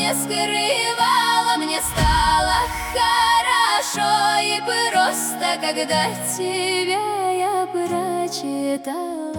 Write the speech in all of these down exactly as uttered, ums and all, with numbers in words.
не скрывала, мне стало хорошо и просто, когда тебя я прочитала.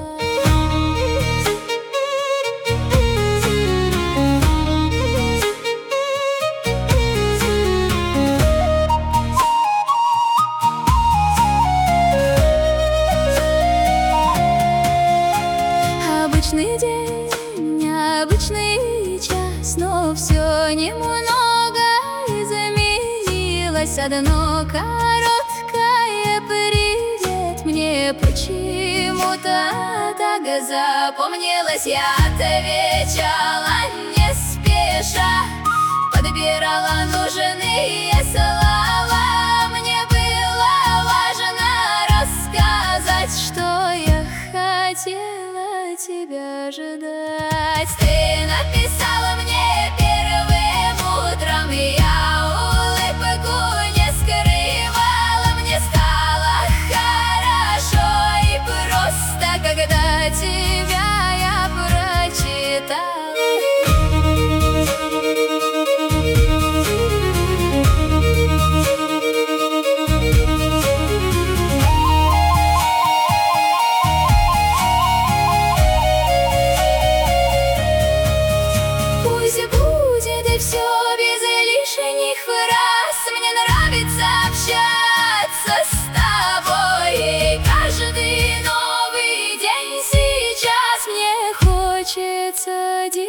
Обычный день, обычный час, но все немного изменилось. Одно короткое привет мне почему-то так запомнилось. Я отвечала не спеша, подбирала нужные слова. Мне было важно рассказать, что я хотела тебя ждать. Ты написала мне первым утром, и я улыбку не скрывала. Мне стало хорошо и просто, когда тебя я прочитала. Все без лишних фраз. Мне нравится общаться с тобой, и каждый новый день сейчас мне хочется